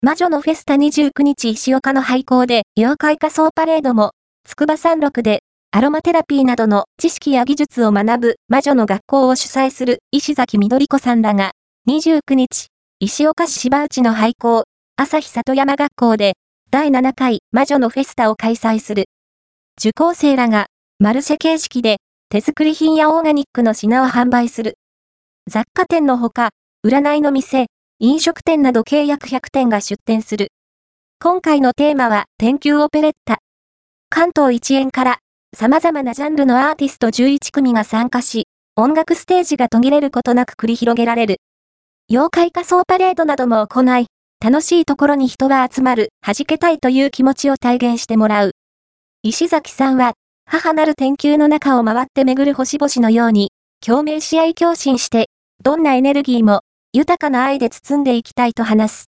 魔女のフェスタ29日石岡の廃校で妖怪仮装パレードも、筑波山麓でアロマテラピーなどの知識や技術を学ぶ魔女の学校を主催する石崎みどり子さんらが、29日、石岡市芝内の廃校、朝日里山学校で、第7回魔女のフェスタを開催する。受講生らが、マルシェ形式で、手作り品やオーガニックの品を販売する。雑貨店のほか、占いの店、飲食店など計約100店が出店する。今回のテーマは、天球オペレッタ。関東一円から、様々なジャンルのアーティスト11組が参加し、音楽ステージが途切れることなく繰り広げられる。妖怪仮装パレードなども行い、楽しいところに人が集まる、弾けたいという気持ちを体現してもらう。石崎さんは、母なる天球の中を回って巡る星々のように、共鳴し合い共振して、どんなエネルギーも、豊かな愛で包んでいきたいと話す。